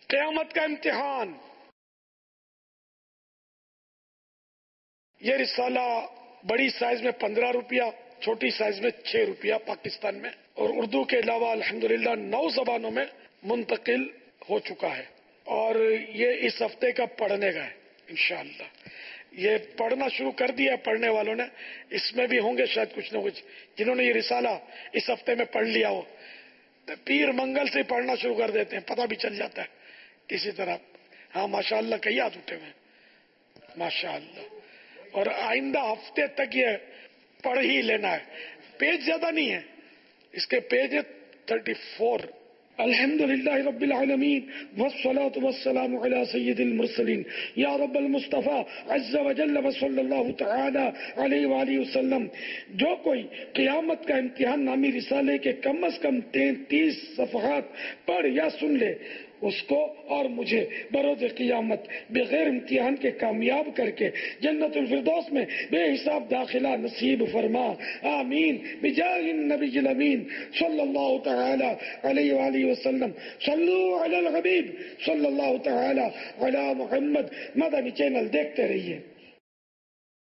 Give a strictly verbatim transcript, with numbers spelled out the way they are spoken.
قیامت کا امتحان. یہ رسالہ بڑی سائز میں پندرہ روپیہ، چھوٹی سائز میں چھ روپیہ پاکستان میں، اور اردو کے علاوہ الحمدللہ نو زبانوں میں منتقل ہو چکا ہے. اور یہ اس ہفتے کا پڑھنے کا ہے انشاءاللہ. یہ پڑھنا شروع کر دیا ہے پڑھنے والوں نے. اس میں بھی ہوں گے شاید کچھ نہ کچھ جنہوں نے یہ رسالہ اس ہفتے میں پڑھ لیا ہو. تو پیر منگل سے پڑھنا شروع کر دیتے ہیں، پتہ بھی چل جاتا ہے کسی طرح. ہاں ماشاءاللہ کئی ہاتھ اٹھے ہوئے ہیں ماشاءاللہ. اور آئندہ ہفتے تک یہ پڑھ ہی لینا ہے. پیج زیادہ نہیں ہے، اس کے پیج ہے تھرٹی فور. الحمد للہ رب العالمین والصلاة والسلام علی سید المرسلین یا رب المصطفیٰ عز وجل وصلی اللہ تعالی علیہ وآلہ وسلم. جو کوئی قیامت کا امتحان نامی رسالے کے کم از کم تینتیس صفحات پڑھ یا سن لے، اس کو اور مجھے بروز قیامت بغیر امتحان کے کامیاب کر کے جنت الفردوس میں بے حساب داخلہ نصیب فرما. آمین بجاہ النبی الامین صلی اللہ تعالی علیہ وآلہ وسلم. صلو علی الحبیب صلی اللہ تعالی علی محمد. مدنی چینل دیکھتے رہیے.